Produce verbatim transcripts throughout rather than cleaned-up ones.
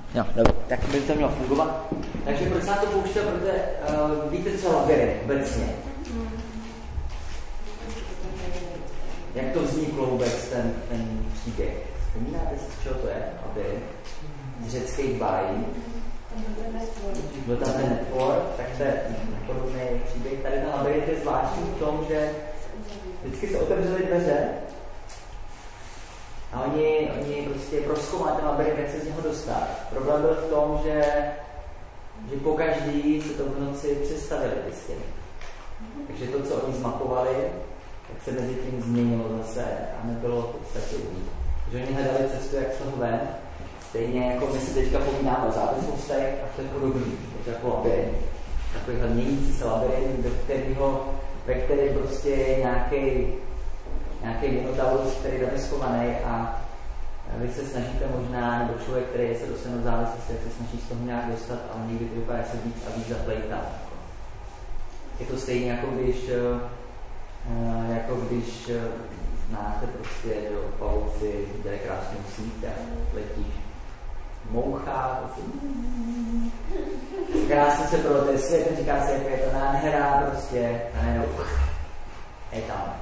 Jo, dobře, tak by to mělo fungovat. Takže proč jsem to pouštěl, protože uh, víte, co labirint obecně. Jak to vzniklo vůbec ten, ten příběh? Vzpomínáte si, z čeho to je? Labirint? Z řeckých bájí. Byl tam ten netvor, tak to je podobný příběh. Tady ten labirint je zvláštní v tom, že vždycky se otevřely dveře a oni, oni prostě prozkoumají ten labirint, jak se z něho dostat. Problém byl v tom, že, že po každý se to v noci přestavili ty stěny. Takže to, co oni zmapovali, tak se mezi tím změnilo zase a nebylo v podstatě uvnitř. Že oni hledali cestu, jak z toho ven, stejně jako my si teďka povídáme o závislostech a to je podobný, to je jako labirint. Takovýhle měnící se labirint, ve kterého, ve kterém prostě je nějaký nějaký minotaurus, který je schovaný a vy se snažíte možná, nebo člověk, který se dostane do závislosti, tak se snaží z toho nějak dostat, ale někdy to vypadá se víc a víc zaplejtá. Je to stejně jako když, jako když znáte prostě do pavouci, dělají krásnou síť a letíš moucha, krásně se pro ten svět, říká se, jak je to nádhera, prostě, a nejenom, je tam.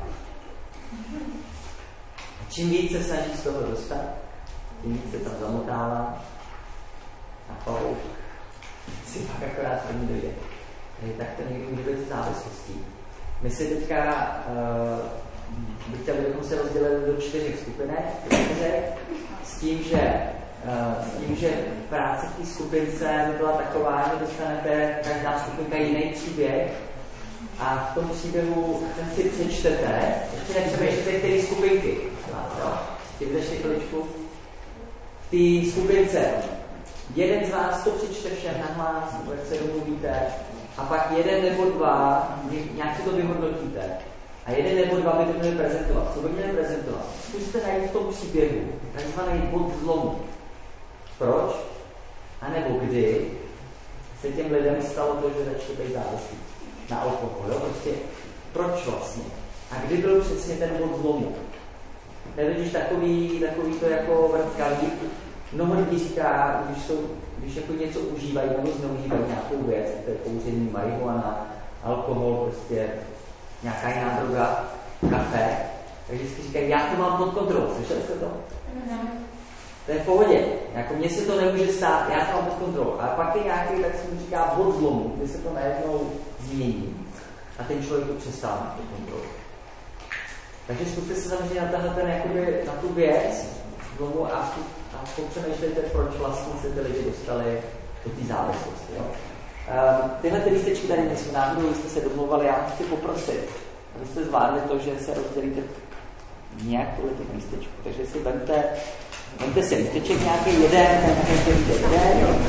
Čím víc se snaží z toho dostat, tím víc se tam zamotává a pavouk si pak akorát první dojde. Tak to někdy může být závislostí. My si teďka uh, bych chtěl, bychom se rozdělili do čtyřech skupinek, s tím, že, uh, s tím, že práce v té skupince by byla taková, že dostanete každá skupinka jiný příběh a v tom příběhu ten si přečtete, ještě nepřemýšlíte, které skupinky. Ti vydržte chviličku. V té skupince jeden z vás to přečte všem nahlas, jak se domluvíte, a pak jeden nebo dva nějak si to vyhodnotíte. A jeden nebo dva by to měli prezentovat. Co by měli prezentovat? Zkuste najít v tom příběhu takzvaný bod zlomu. Proč? A nebo kdy se těm lidem stalo to, že začali být závislí na alkohol. Jo? Prostě proč vlastně? A kdy byl přesně ten bod zlomu? To je totiž takový, takový to jako vrtkalík. Mnoho lidí říká, když, jsou, když jako něco užívají nebo zneužívají nějakou věc, to je kouření, marihuana, alkohol, prostě nějaká jiná droga, kafe, takže vždycky říkají, já to mám pod kontrolou. Slyšeli jste to? Mm. To je v pohodě. Jako mně se to nemůže stát, já to mám pod kontrolou. Ale pak je nějaký, tak se mu říká bod zlomu, kdy se to najednou změní a ten člověk to přestává pod kontrolou. Takže zkuste se samozřejmě na, tenhle, ten, jakoby, na tu věc zlomu a, a popřemýšlejte, proč vlastně se ty lidi dostali do té závislosti. Jo? Um, tyhle ty lístečky tady nejsou náhodou, jste se domluvali, já chci poprosit, abyste zvládli to, že se rozdělíte nějak podle těch lístečků. Takže si vemte, vemte si lísteček nějaký jeden, ten který jde jeden.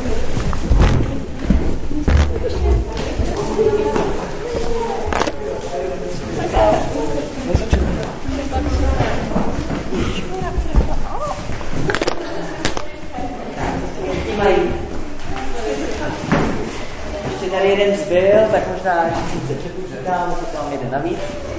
Mají. Ještě tady jeden zbyl, tak možná ještě se přepočítám, že tam jeden navíc.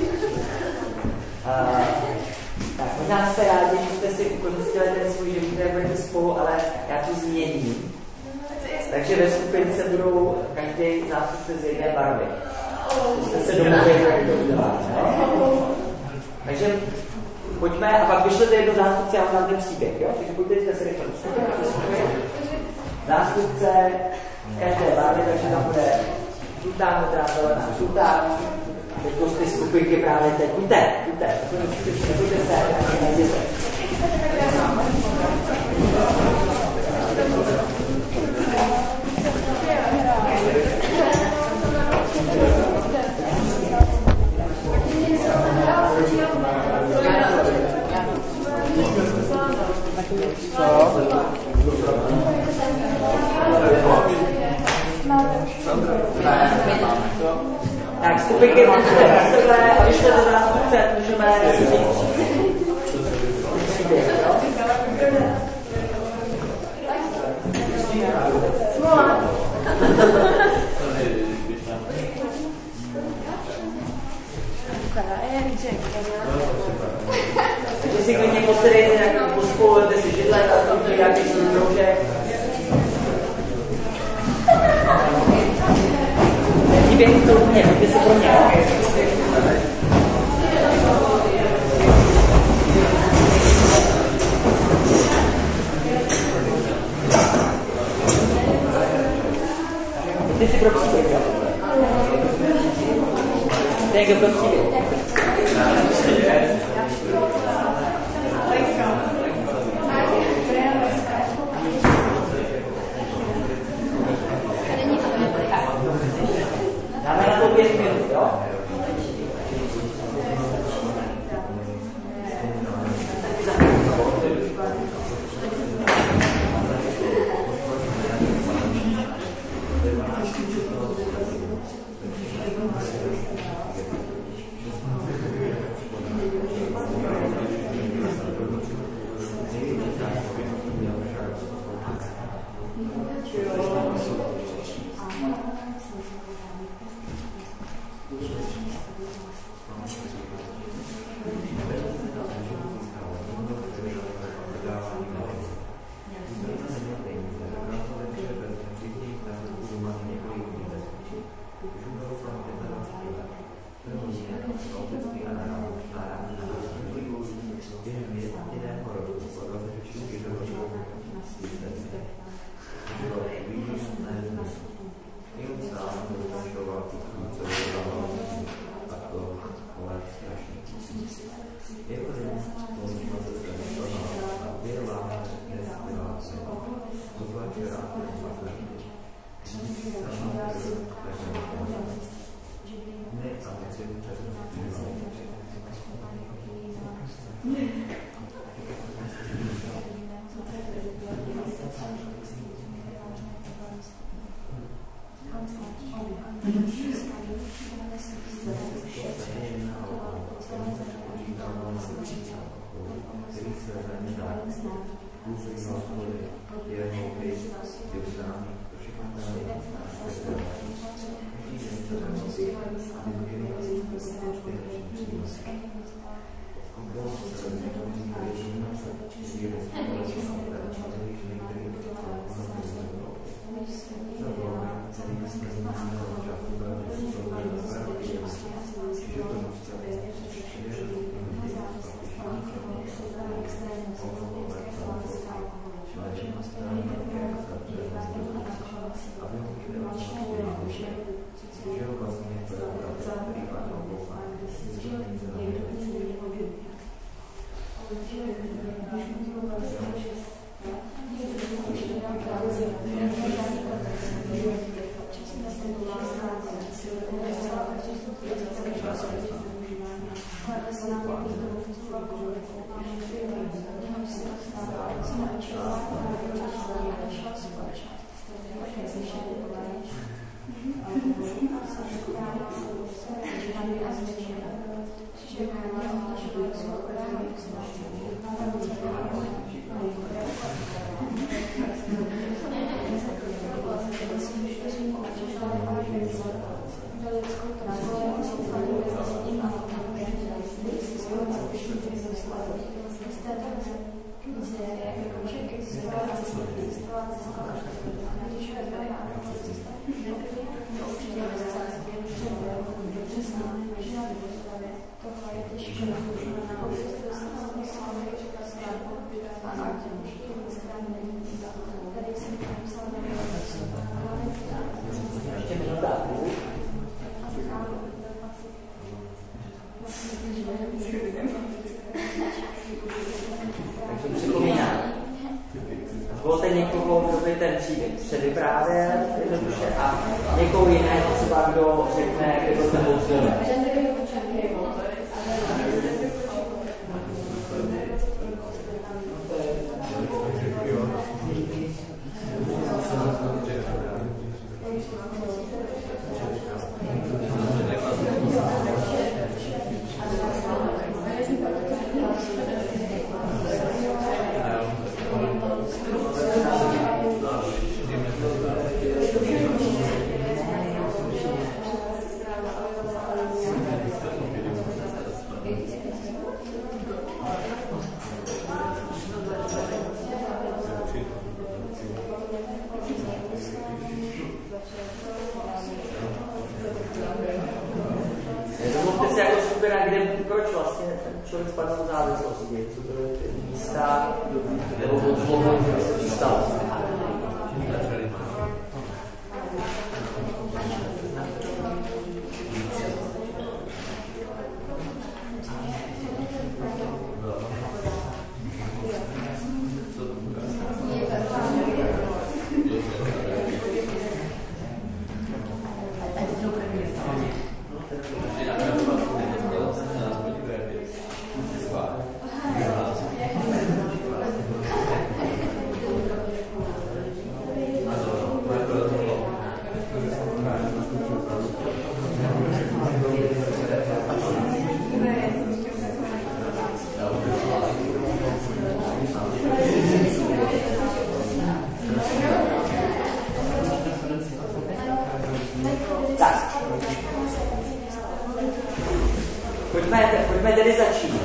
Uh, tak možná jste rádi, že jste si ukončili ten svůj život, jak budete spolu, ale já to změním. Takže ve skupince budou každý zástupce z jedné barvy. Jste se domluvili, jak to uděláte. Takže pojďme a pak vyšlete jedno zástupce a vám ten příběh, jo? Takže buďte teďka se rychle zástupce každé barvy, takže tam bude žlutá, modrá, zelená, žlutá. Teď ty skupinky právě teď. Pojďte, pojďte. Nebojte se, tak najděte. Tak, skupinky máte na sebe a vyšle do zástupce, můžeme příběh, jo? Smola. Takže si klidně posedejte, jak pospolujete si židle, a tam to nějaký svůj kroužek. mě, pojďte si pro mě. Ty si pro příběh, jo? To je někdo pro příběh. Dáme na to pět minut, jo? Zvolte někoho, kdo by ten příběh předvyprávěl jednoduše a někoho jiného třeba, kdo řekne, kdo se pouzlil. člověk spadl do závislosti, co byly ty místa, nebo od dlouho, že se přistalo. Pojďme tedy začít.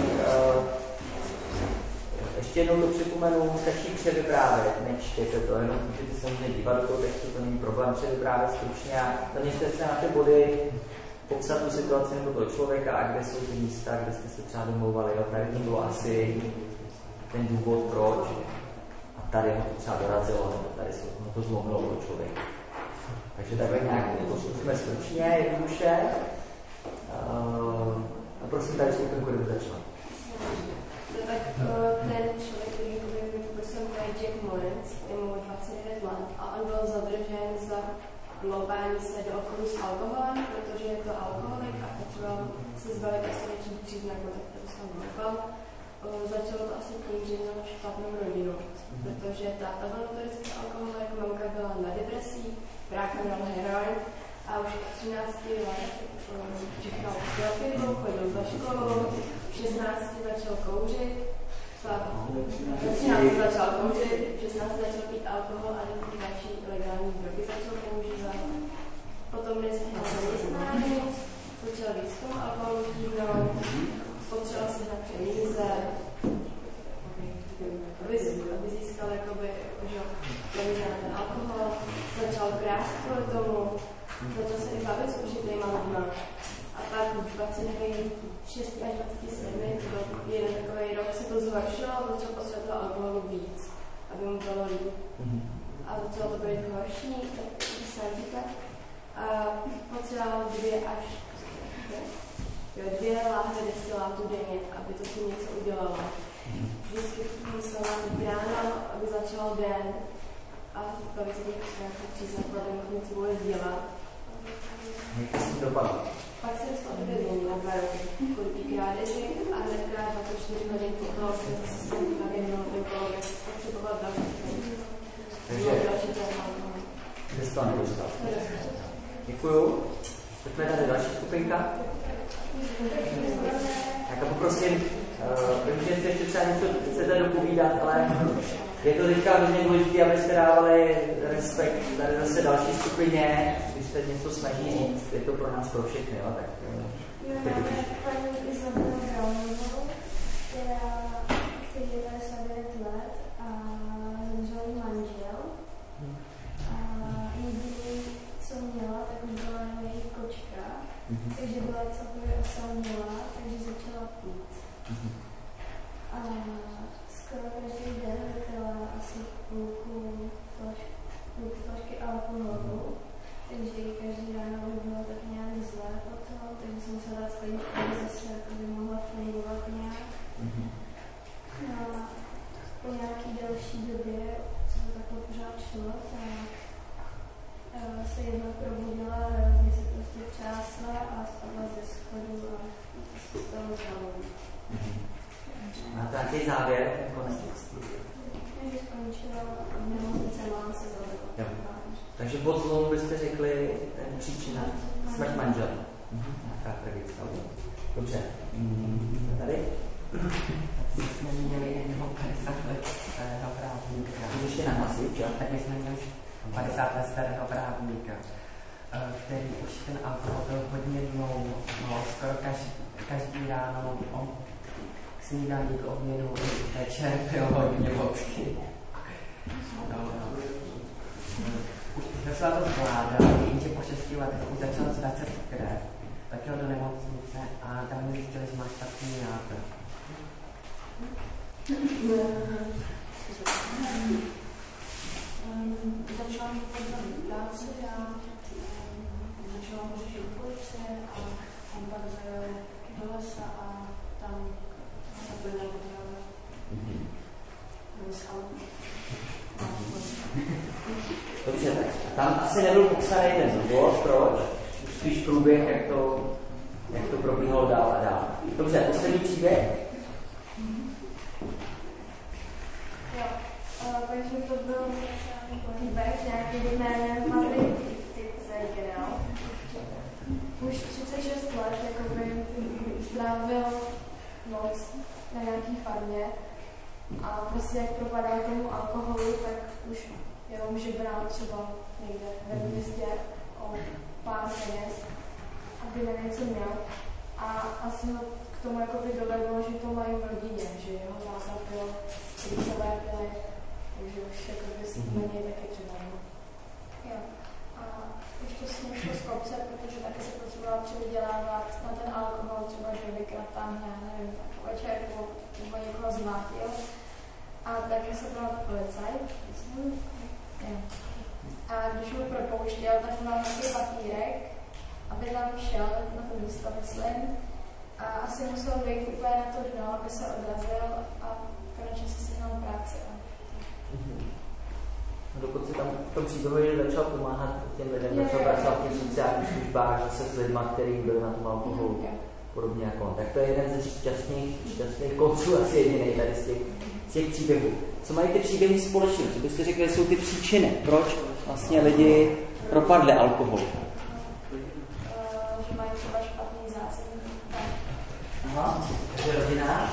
Ještě jednou to připomenu, stačí převyprávět, nečtěte to, jenom můžete se můžete dívat do toho textu, to není problém převyprávět stručně a zaměřte se na ty body, popsat tu situaci nebo toho člověka a kde jsou ty místa, kde jste se třeba domlouvali. Jo? Tady to bylo asi ten důvod, proč. A tady ho to třeba dorazilo, nebo tady se no to zlomilo toho člověka. Takže takhle nějak to zkusíme stručně, jednoduše. Uh, a prosím, tady skupinku, kdyby začala. No tak ten člověk, který byl poprosil, to je Jack Moritz, je mu dvacet devět let a on byl zadržen za vloupání se do obchodu s alkoholem, protože je to alkoholik a potřeboval se zbavit asi větších příznaků, tak to jsem nepal. Začalo to asi tím, že měl špatnou rodinu, protože táta byl notorický alkoholik, mamka byla na depresí, brácha měl heroin a už od třinácti let čekal pivo, chodil za školou, v šestnácti začal kouřit, v třinácti začal kouřit, v šestnácti začal pít alkohol a někdy další legální drogy začal používat. Potom nesměl zaměstnání, začal víc k tomu alkoholu tíhnout, potřeboval si na peníze, aby, aby získal jakoby, že, peníze na ten alkohol, začal krást kvůli tomu, začal se i bavit s určitýma lidma. A pak v dvacet šest až dvacet sedm, to byl jeden takový rok, se to zhoršilo a začal potřebovat alkoholu víc, aby mu bylo líp. A začalo to být horší, tak jsem říkal. A potřeboval dvě až jo, dvě láhve destilátu denně, aby to si něco udělalo. Vždycky musel být ráno, aby začal den a bavit se těch příznaků, aby mohl něco vůbec dělat. Jak to s tím dopadlo? Pak se dostal do vězení na dva roky kvůli té krádeži a hnedka dvacet čtyři hodin po toho jsem se tady mnou okolo potřeboval další peníze. Takže další téma. Kde jsi to nedostal? Děkuju. Pojďme tady další skupinka. Tak a poprosím, uh, vím, že si ještě třeba něco chcete dopovídat, ale je to teďka hodně důležité, abyste dávali respekt tady zase další skupině, když se něco snaží říct, je to pro nás pro všechny, jo? Tak máme paní Izabelu Brownovou, která je devadesát devět let a zemřel jí manžel. A jediný, co měla, tak byla její kočka, takže byla celkově osamělá, takže začala pít. A skoro každý den vypila asi půlku flašky alkoholu, takže každý ráno by bylo tak nějak zlé potom, takže jsem se dát skleničku zase, aby mohla fungovat nějak. A po nějaký delší době, co to takhle pořád šlo, tak se jednou probudila, hrozně se prostě třásla a spadla ze schodu a se stalo znovu. Máte nějaký závěr, ten konec? Takže skončila nemocnice, mám se zavedla. Takže bod zlomu byste řekli ten příčina smrt manžela. Nějaká tragická událost. Dobře. Tady? My jsme měli jednoho padesát let starého právníka. Ještě nahlasit, jo? Tak my jsme měli padesát let starého právníka, který už ten alkohol byl hodně dlouho, no, skoro každý, každý ráno on k snídani, k obědu, večer pil hodně vodky. No, už docela to zvládal, jenže po šesti letech už začal zvracet krev, tak jel do nemocnice a tam mi zjistili, že má špatný nádor. Začala mi podle práci a začala ho řešit policie a on pak zajel do lesa a tam zaplnil potravy. Dobře, tak tam asi nebyl popsaný ten důvod, proč, spíš průběh, jak to, jak to probíhalo dál a dál. Dobře, poslední příběh. Jo, uh, takže to byl příběh nějaký jménem Marie Fitzgerald. Už třicet šest let jakoby strávil noc na nějaký farmě a prostě jak propadal tomu alkoholu, tak už jenom žebral třeba někde ve městě o pár peněz, aby na něco měl. A asi ho k tomu jakoby dovedlo, že to mají v rodině, že jeho táta byl celé pily, takže už jakoby si na něj taky přidalo. Jo. A ještě s ním šlo z kopce, protože taky se potřebovala přivydělávat na ten alkohol, třeba že vykrátám, já nevím, tak večer nebo, nebo někoho zmátil. A taky se bral policajt, myslím. A když ho propouštěl, tak měl nějaký papírek, aby tam šel na to místo, myslím. A asi musel být úplně na to dno, aby se odrazil a konečně si sehnal práci. A dokud se tam v tom příběhu začal pomáhat těm lidem, začal pracovat v těch sociálních službách, zase s lidmi, kteří byli na tom alkoholu, mm, podobně jako on. Tak to je jeden ze šťastných, šťastných konců, asi jedinej tady z těch, z těch příběhů. Co mají ty příběhy společně? Co byste řekli, jsou ty příčiny? Proč vlastně lidi propadli alkoholu? Uh, že mají třeba špatný zázemí. Aha, takže rodina.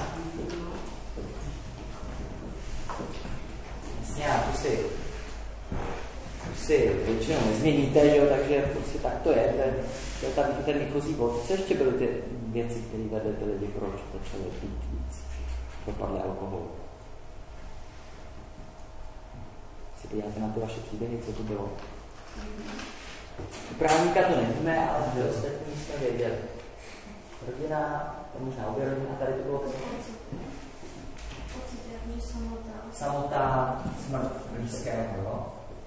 Jasně, a to si, to si většinou nezměníte, jo, takže prostě tak to je. To je, to je tam ten výchozí bod. Co ještě byly ty věci, které vedly ty lidi, proč začali pít víc? Propadli alkoholu. Si podíváte na ty vaše příběhy, co to bylo. U právníka to nevíme, ale zde ostatní jsme věděli. Rodina, to možná obě rodina, tady to bylo pocit, že samota. Samota, smrt blízkého, jo?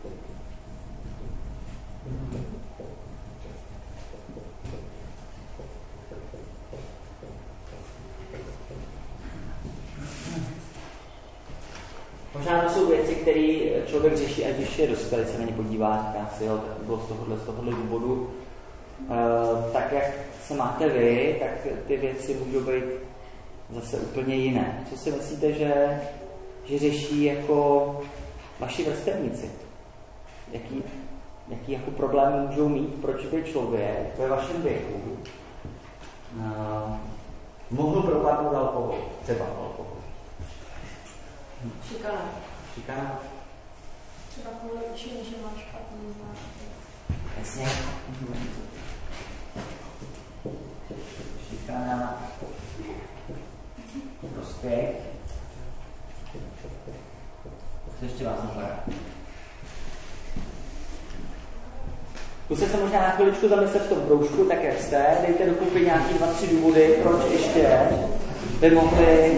Možná to jsou věci, které člověk řeší, ať když je dospělý, se na ně podívá, říká si, jo, tak bylo z tohohle, z tohohle důvodu. E, tak jak se máte vy, tak ty věci můžou být zase úplně jiné. Co si myslíte, že, že řeší jako vaši vrstevníci? Jaký, jaký jako problémy můžou mít, proč by člověk ve vašem věku e, mohl propadnout alkohol, třeba alkohol? Šikana. Šikana. Třeba kvůli učení, že máš špatný zvláště. Jasně. Šikana. Prospěch. Co ještě vás napadá? Zkuste se možná na chviličku zamyslet v tom kroužku, tak jak jste. Dejte dokupy nějaký dva, tři důvody, proč ještě by mohli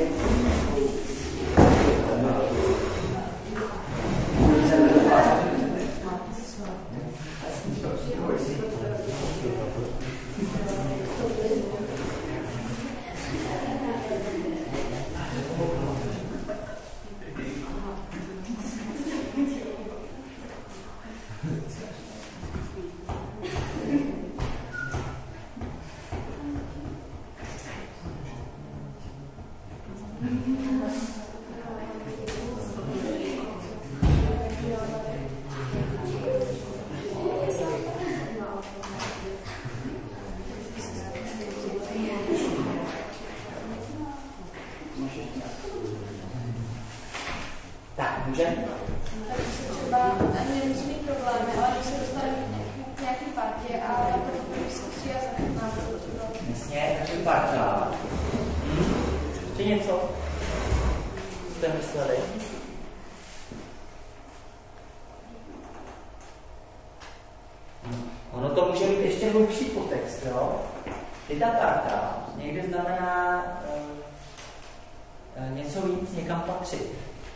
něco víc, někam patřit.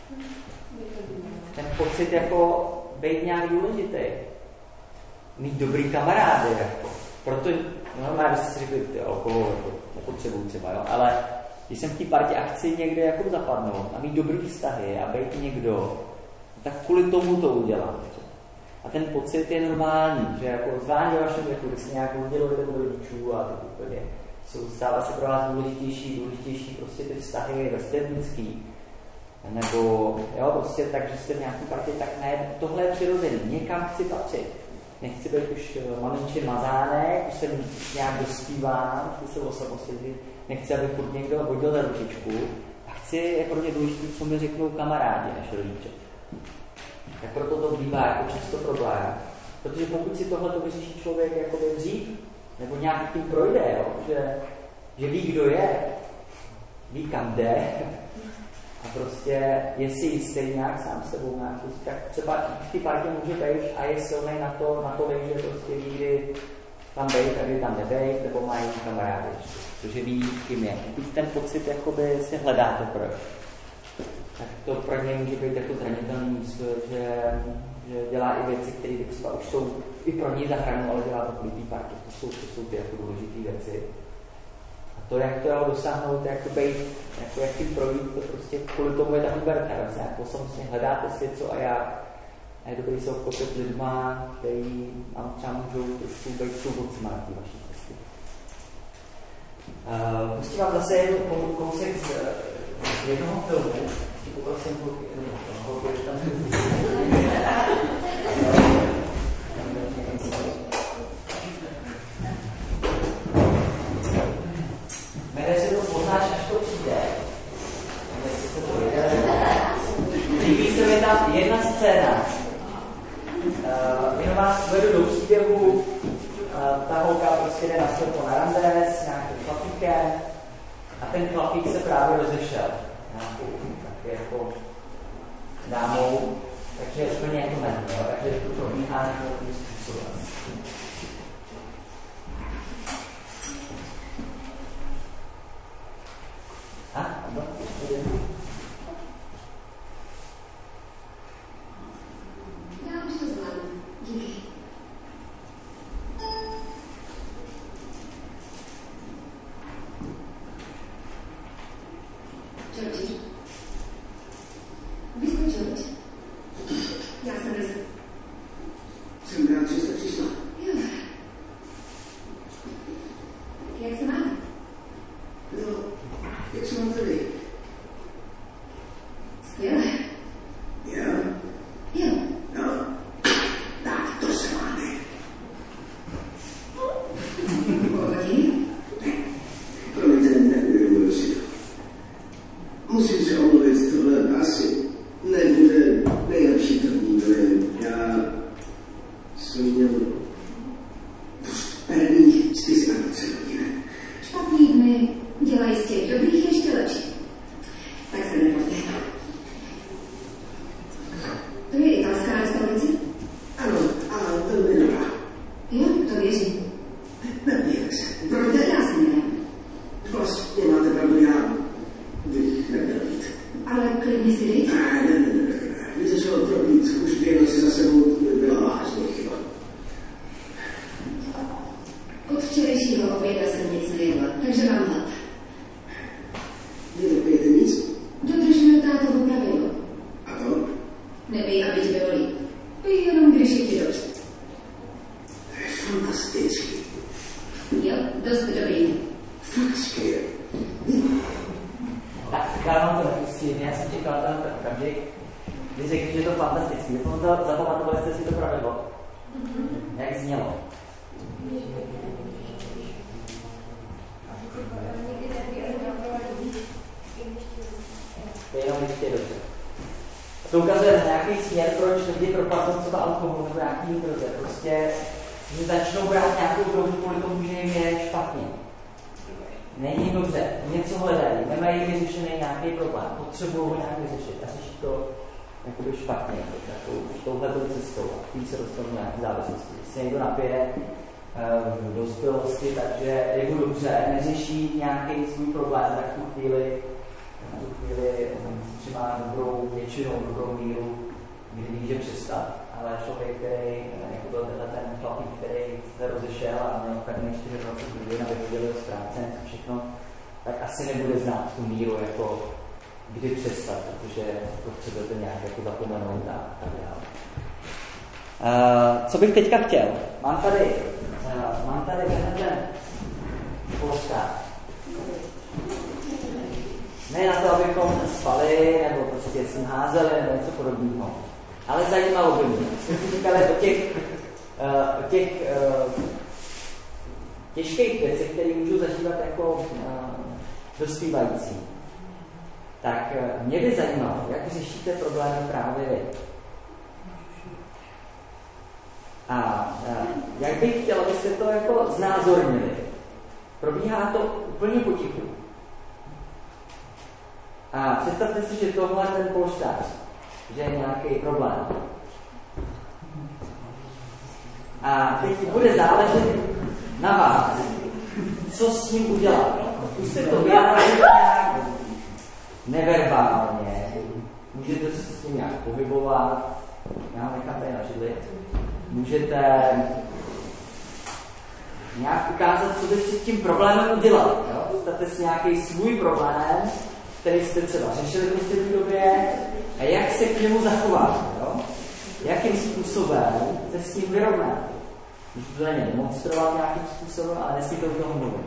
Ten pocit jako být nějak důležitý. Mít dobrý kamarády, jako. Proto, no, má byste si řekli, ty alkohol, jako, nepotřebuji třeba, jo, ale když jsem v té partě a chci někde jako zapadnout a mít dobrý vztahy a být někdo, tak kvůli tomu to udělám. A ten pocit je normální, že jako zvlášť ve vašem věku, když se nějak udělujete od rodičů a tak úplně jsou stále se pro vás důležitější, důležitější prostě ty vztahy vrstevnický. Nebo, jo, prostě tak, že jste v nějaký partě, tak ne, tohle je přirozený, někam chci patřit. Nechci být už malinčí mazánek, už jsem nějak dospíván, chci se osamostatnit, nechci, aby furt někdo vodil za ručičku a chci, je pro mě důležité, co mi řeknou kamarádi než rodiče. Tak proto to bývá jako často problém. Protože pokud si tohle to vyřeší člověk jakoby dřív, nebo nějak tím projde, jo, že, že ví, kdo je, ví, kam jde, a prostě je si jistý nějak sám sebou nějak, tak třeba v té partě může být a je silný na to, na to, že prostě ví, kdy tam bejt a kdy tam nebejt, nebo mají kamarády, protože ví, kým je. Když ten pocit jakoby si hledáte proč, tak to pro něj může být jako zranitelný místo, že, že dělá i věci, které třeba už jsou i pro něj za hranu, ale dělá to kvůli té partě. To jsou, to jsou ty jako důležité věci. To, jak to dosáhnout, jak to být, jako jak tím projít, to prostě kvůli tomu je ta puberta. Jako samozřejmě hledáte si, co a jak. A je dobrý se obklopit s lidma, který vám třeba můžou trošku být průvodcima na té vaší cesty. Uh, Pustím vám zase jednu kousek z, z jednoho filmu. Poprosím kluky, kluky, tam jmenuje se to Poznáš, až to přijde. Líbí se mi tam jedna scéna. Uh, jenom vás vedu do příběhu. Uh, ta holka prostě jde na světlo na rande s nějakým chlapíkem a ten chlapík se právě rozešel. Nějakou taky jako dámou. Takže je úplně jako men, jo? Takže to probíhá nějakým způsobem. A? No, já už to zvládnu. Díky. Georgi. Blízko George. Já jsem Liza. Jsem rád, že jste přišla. Jo. Jak se máte? No, jak se máte vy? Skvěle. Jo? Jo. No, tak to se máme. Pohodě? Promiňte, neuvědomuji si to. Musím se omluvit, tohle asi nebude nejlepší první dojem. Já jsem měl první čtyři a dvacet hodin. Špatný dny dělají z těch dobrých ještě lepší. Tak se nebojte. To je italská restaurace? Ano, ale to je dobrá. Jo, to věřím. Napijeme se. Proto já jsem ne. Vlastně máte pravdu, já bych neměl být. Ale klidně si dejte. Ne, ne, ne, ne, ne. Víte co, probít už dvě noci za sebou byla vážně chyba. Od včerejšího oběda jsem nic nejedla, takže mám hlad. Vy nepijete nic? Dodržuju tátovo pravidlo. A to? Nepij, aby ti bylo líp. Pij jenom, když je ti dobře. To je fantastický. Jo, dost dobrý. Fakt skvělé. Tak, já vám to nepustím, já jsem čekal ten okamžik, když řekli, že je to fantastický. Zapamatovali jste si to pravidlo? Mm-hmm. Jak znělo? To je jenom ještě dobře. To ukazuje na nějaký směr, proč lidi propadnou třeba alkohol nebo nějaký droze. Prostě, že začnou brát nějakou drogu kvůli tomu, že jim je špatně. Není dobře, něco hledají, nemají vyřešený nějaký problém, potřebují ho nějak vyřešit a řeší to jakoby špatně, takovou touhletou cestou a tím se dostanou nějaké závislosti. Když se někdo napije v dospělosti, takže je mu dobře, neřeší nějaký svůj problém, tak v tu chvíli v tu chvíli si má dobrou většinou, dobrou míru, kdy může přestat. Ale člověk, který, jako byl tenhle ten chlapík, který se rozešel a měl první dvacet čtyři hodin a vyhodil z práce všechno, tak asi nebude znát tu míru, jako kdy přestat, protože potřebujete nějak jako zapomenout a tak dále. Uh, co bych teďka chtěl? Mám tady, uh, mám tady tenhle ten postát. Ne na to, abychom spali, nebo prostě si házeli, nebo něco podobného. Ale zajímalo by mě. Jsme si říkali o těch, uh, o těch uh, těžkých věcech, které můžu zažívat jako uh, dospívající. Tak uh, mě by zajímalo, jak řešíte problémy právě vy. A uh, jak bych chtěl, abyste to jako znázornili. Probíhá to úplně potichu. A představte si, že tohle ten polštář, že je nějaký problém. A teď bude záležet na vás, co s ním udělat. Zkuste to vyjádřit nějak neverbálně. Můžete se s tím nějak pohybovat. Já ho nechám tady na židli. Můžete nějak ukázat, co byste s tím problémem udělali. Představte si nějaký svůj problém, který jste třeba řešili v té době, a jak se k němu zachovat, jo? Jakým způsobem se s tím vyrovnat. Můžu to není demonstrovat nějakým způsobem, ale nesmíte u toho mluvit.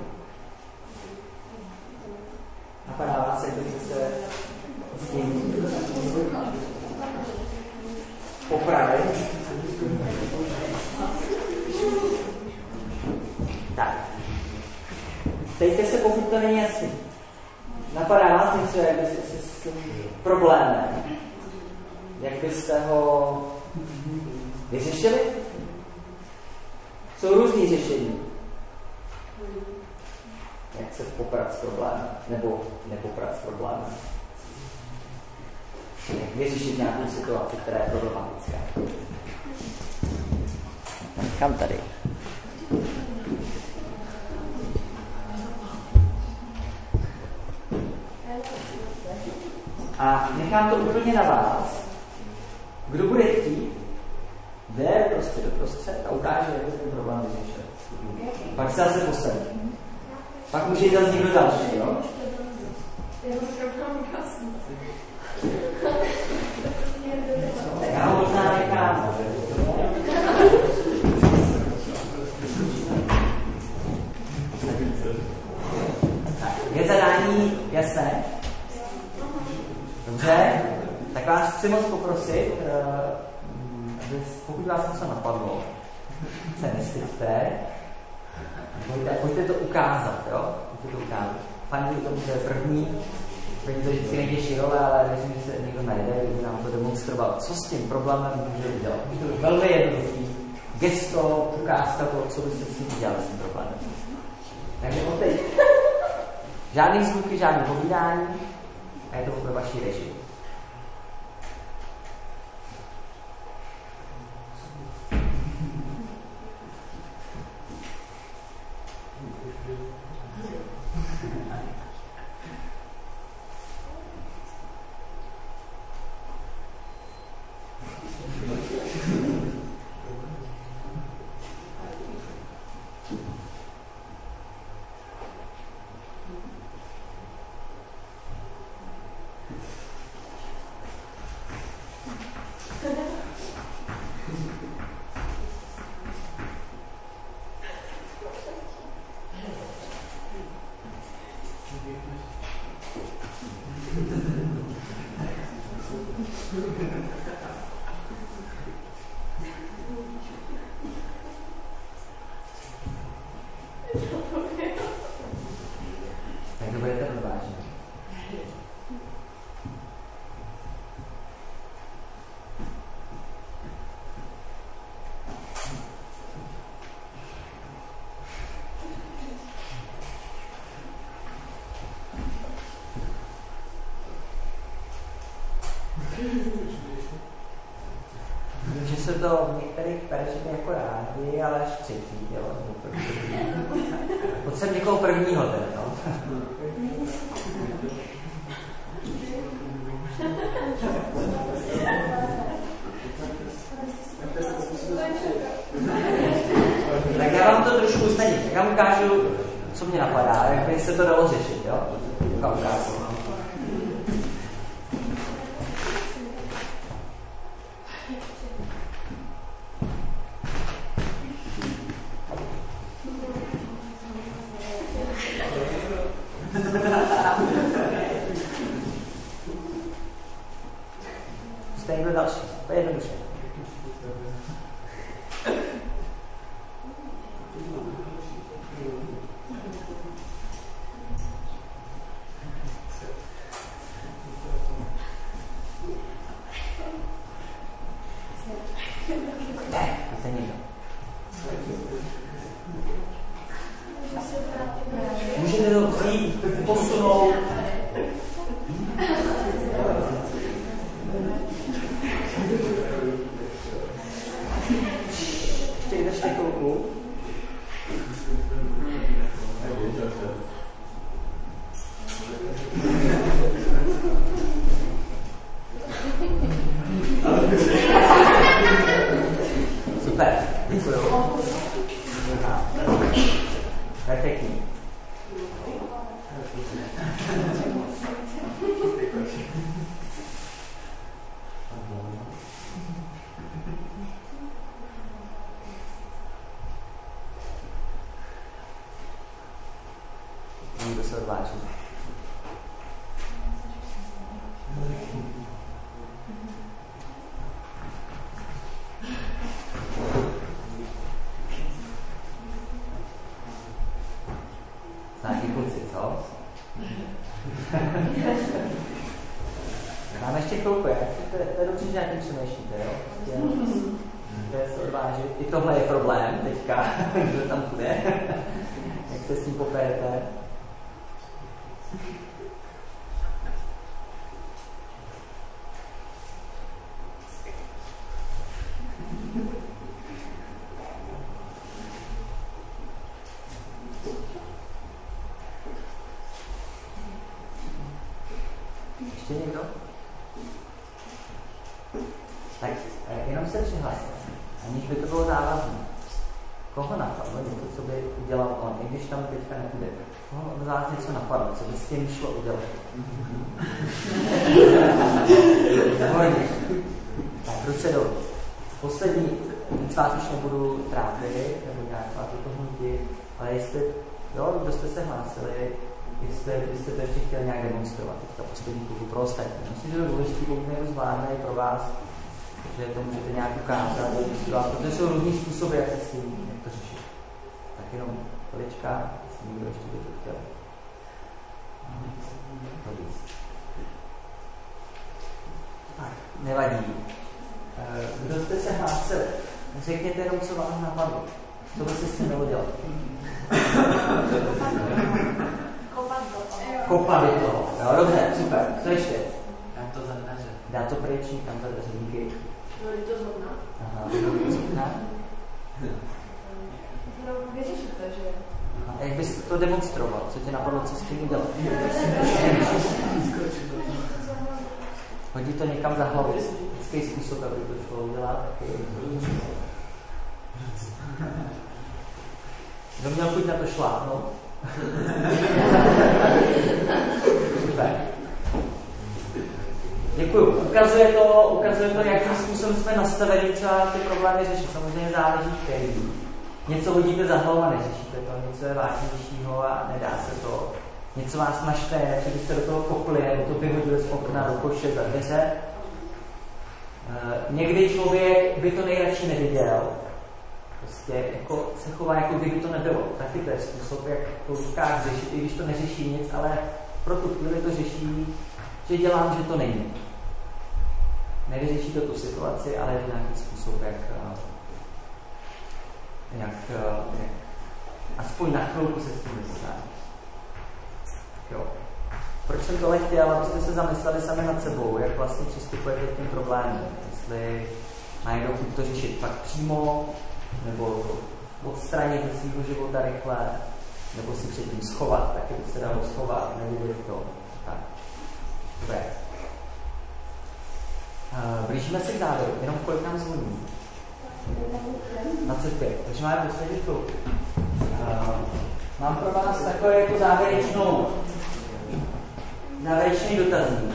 Napadá vás, jak byste se s tím popravit. Tak. Ptejte se, pokud to není jasný. Napadá vás něco, jak byste se s tím problémem, jak byste ho vyřešili? Jsou různý řešení. Jak se poprat s problémem, nebo nepoprat s problémem. Jak vyřešit nějakou situaci, která je problematická. Kam tady? A nechám to úplně na vás. Kdo bude chtít, jde prostě do prostřed a ukáže, jak ten problém vyřešil. Pak se zase postaví. Pak může jít zase někdo další, jo? Tak já ho možná nechám. Je zadání jasné? Dobře, tak vás chci moc poprosit, aby, pokud vás něco napadlo, se nestyďte, pojďte, pojďte to ukázat, jo? Pojďte to ukázat. Paní to může první, není to vždycky nejtěžší role, ale věřím, že se někdo najde, kdo nám to demonstroval. Co s tím problémem může udělat? Je to velmi jednoduchý gesto, ukázka toho, co byste s tím udělali s tím problémem. Takže od teď. Žádný zvuky, žádný povídání a je to pro vaší režii. Tak to budete odvážit. Že se to v některých perečích jako rádi, ale až třetí, jo? Potřebuji někoho prvního teda, no. trošku usnadnit. Já vám ukážu, co mě napadá, jak by se to dalo řešit, jo? Já ukážu. Zde někdo další, to je jednoduše. Můžete to vzít, posunout. Ještě vydržte chvilku. Super, děkuju. Perfektní. Někdo se odváží. Znáte kluci, co? Máme ještě chvilku, jak? To je, to je dobře, že nějakým přemýšlíte, jo? To je se odvážit. I tohle je problém teďka, kdo tam půjde. Jak se s tím poperete. Ještě někdo? Tak jenom se přihlaste, aniž by to bylo závazné. Koho napadlo něco, co by udělal on, i když tam teďka nepůjde? Koho od vás něco napadlo, co by s tím šlo udělat? Hodně. Tak, ruce dolů. Poslední, nic vás už nebudu trápit, nebo nějak vás do toho nutit, ale jestli, jo, kdo jste se hlásili, jestli byste to ještě chtěli nějak demonstrovat, teďka poslední klubu pro ostatní. Myslím, že to je důležitý, pokud někdo zvládne i pro vás, že to můžete nějak ukázat, protože jsou různý způsoby, jak se s tím, jak to řešit. Tak jenom chvilička, jestli někdo ještě by to chtěl. Tak, nevadí. Kdo jste se hlásili? Řekněte jenom, co vám napadlo. Co byste s tím mělo dělat? Kopat do toho. Jo, dobře, super. Co ještě? Dát to za dveře. Dát to pryč, tam za dveře, díky. Vyhodit to z okna. Aha, vyhodit z okna. No, vyřešit to, že? A jak bys to demonstroval? Co tě napadlo, co s tím udělat? Hodit to někam za hlavu. Vždycký způsob, aby to šlo udělat. Kdo měl chuť na to šlápnout? Super. Děkuju. Ukazuje to, ukazuje to, jakým způsobem jsme nastaveni třeba ty problémy řešit. Samozřejmě záleží, který. Něco hodíte za hlavu a neřešíte to, něco je vážnějšího a nedá se to. Něco vás naštve, že byste do toho kopli, nebo to vyhodili z okna do koše za dveře. E, někdy člověk by to nejradši neviděl. Prostě jako se chová, jako kdyby to nebylo. Taky to je způsob, jak to říká řešit, i když to neřeší nic, ale pro tu chvíli to řeší, že dělám, že to není. Nevyřeší to tu situaci, ale je to nějaký způsob, jak, jak, jak aspoň na chvilku se s tím dostane. Jo. Proč jsem tohle chtěl, abyste se zamysleli sami nad sebou, jak vlastně přistupujete k těm problémům. Jestli má někdo chuť to řešit fakt přímo, nebo odstranit ze svého života rychle, nebo si předtím schovat, taky by se dalo schovat, nevidět to. Tak. Dobré. Uh, blížíme se k závěru, jenom kolik nám zvoní? dvacet pět, takže máme poslední chvilku. Uh, mám pro vás takové jako závěrečnou, závěrečný dotazník.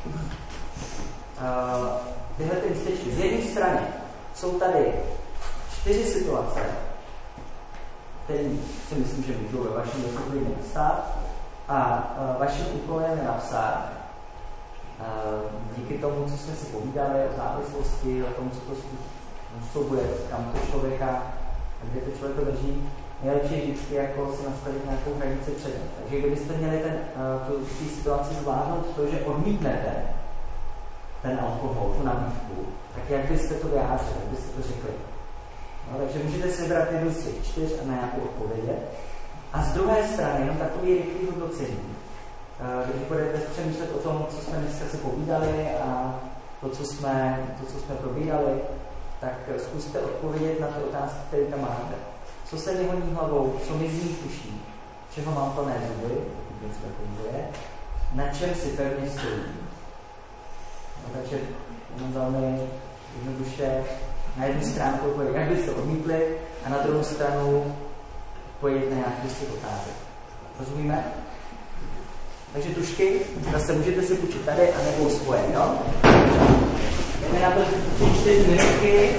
Uh, tyhle ty místečky. Z jedné strany jsou tady čtyři situace, které si myslím, že můžou ve vašem dokumentu nastat. A uh, vaším úkolem je napsat uh, díky tomu, co jsme si povídali o závislosti, o tom, co to způsobuje, kam to člověka, kde to člověk drží, nejlepší vždycky jako si nastavit nějakou hranici předem. Takže kdybyste měli ten, uh, tu, tu situaci zvládnout to, že odmítnete ten alkohol, tu nabídku, tak jak byste to vyjádřili, jak byste to řekli? No, takže můžete si vybrat jednu z těch čtyř a na nějakou odpovědět. A z druhé strany, jenom takový rychlý hodnocení, když budete přemýšlet o tom, co jsme dneska si povídali a to, co jsme, to, co jsme probírali, tak zkuste odpovědět na ty otázky, které tam máte. Co se mi honí hlavou, co mi zní uší, čeho mám plné zuby, pokud něco funguje, na čem si pevně stojím. No, takže jenom velmi jednoduše na jednu stránku odpovědět, jak byste odmítli, a na druhou stranu odpovědět na nějaký z těch otázek. Rozumíme? Takže tušky, zase můžete si půjčit tady, anebo svoje, jo? Jdeme na to čtyři minutky.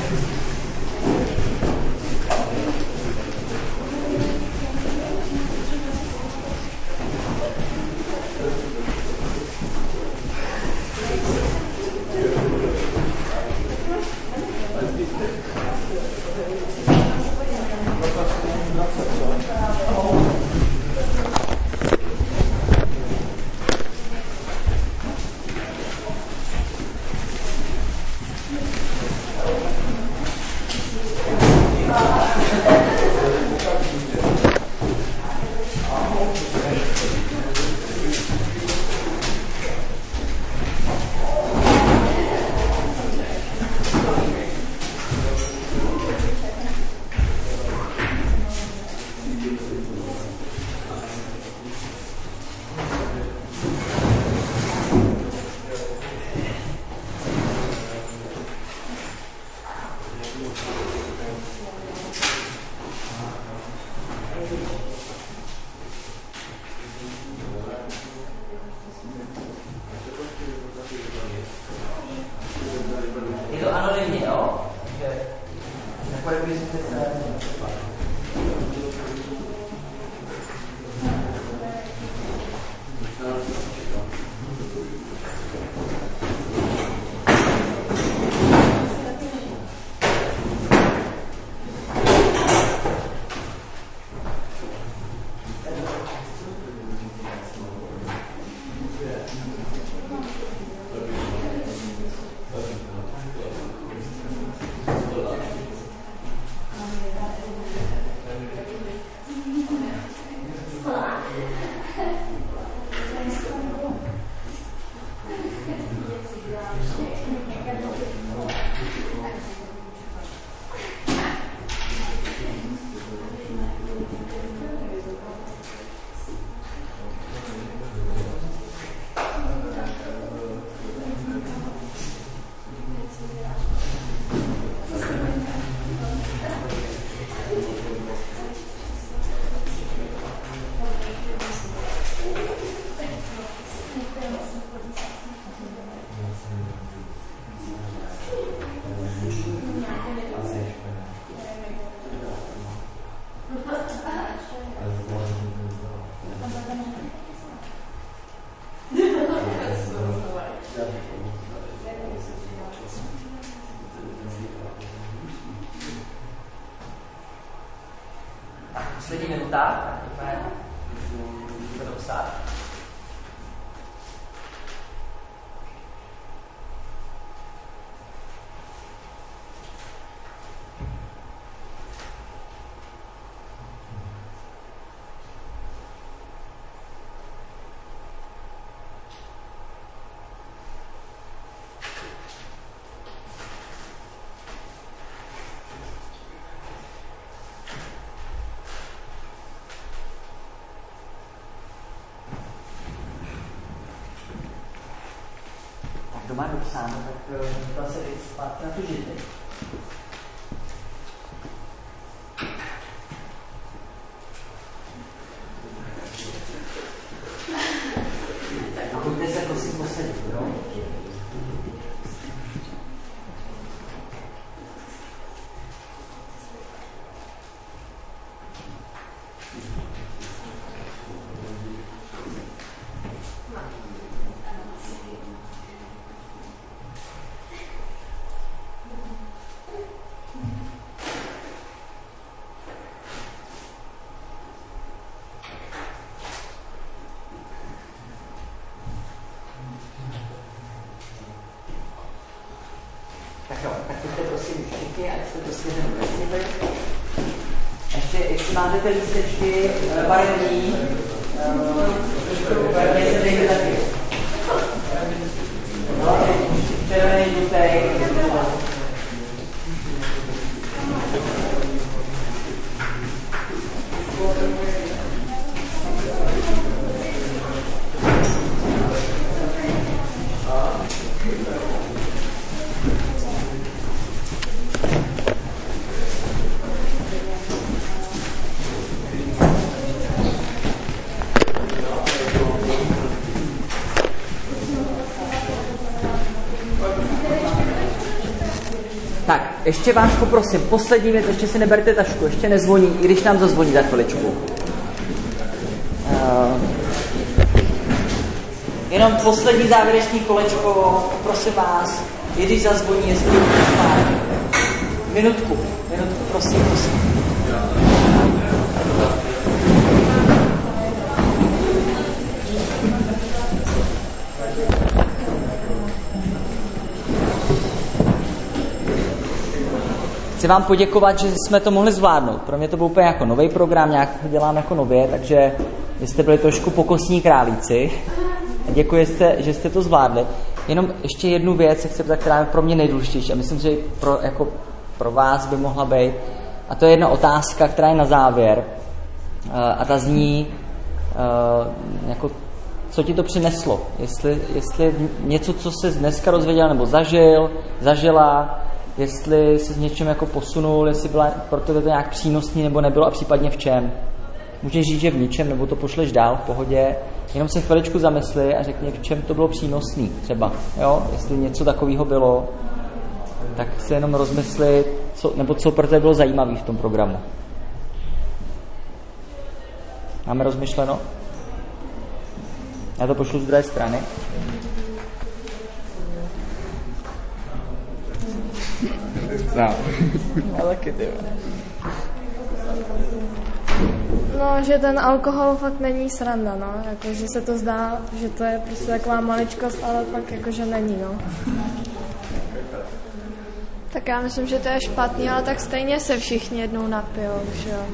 Poslední minuta, tak můžeme to psát. Doma dopsáno, tak to se jít zpátky na tu židli. prosím všichni, ať jste to svěřem vesnili. Ještě, jestli máte ty lístečky barevní, barevně se dejte taky. No, červený, žlutej. Tak, ještě vás poprosím, poslední věc, ještě si neberte tašku, ještě nezvoní, i když nám zazvoní za chviličku. Uh, jenom poslední závěrečný kolečko, prosím vás, i když zazvoní, jestli máte. Minutku, minutku, prosím, prosím. Chci vám poděkovat, že jsme to mohli zvládnout. Pro mě to byl úplně jako nový program, nějak ho dělám jako nově, takže vy jste byli trošku pokosní králíci. Děkuji, že jste to zvládli. Jenom ještě jednu věc, chci ptát, která je pro mě nejdůležitější a myslím, že pro, jako pro vás by mohla být. A to je jedna otázka, která je na závěr. A ta zní, jako, co ti to přineslo. Jestli, jestli něco, co jsi dneska rozvěděl nebo zažil, zažila, jestli se s něčím jako posunul, jestli byla pro tebe to nějak přínosný nebo nebylo a případně v čem. Můžeš říct, že v ničem, nebo to pošleš dál v pohodě. Jenom se chviličku zamysli a řekni, v čem to bylo přínosný třeba. Jo? Jestli něco takového bylo, tak se jenom rozmysli, co, nebo co pro tebe bylo zajímavé v tom programu. Máme rozmyšleno? Já to pošlu z druhé strany. No. Ale taky No, že ten alkohol fakt není sranda, no. Jako, že se to zdá, že to je prostě taková maličkost, ale pak jakože není, no. Tak já myslím, že to je špatný, ale tak stejně se všichni jednou napijou, že jo.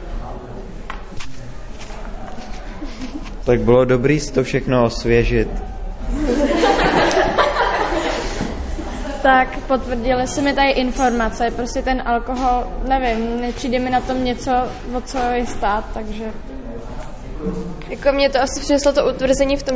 Tak bylo dobrý si to všechno osvěžit. Tak potvrdili se mi tady informace, prostě ten alkohol, nevím, nepřijde mi na tom něco, o co je stát, takže... Jako mě to asi přineslo to utvrzení v tom,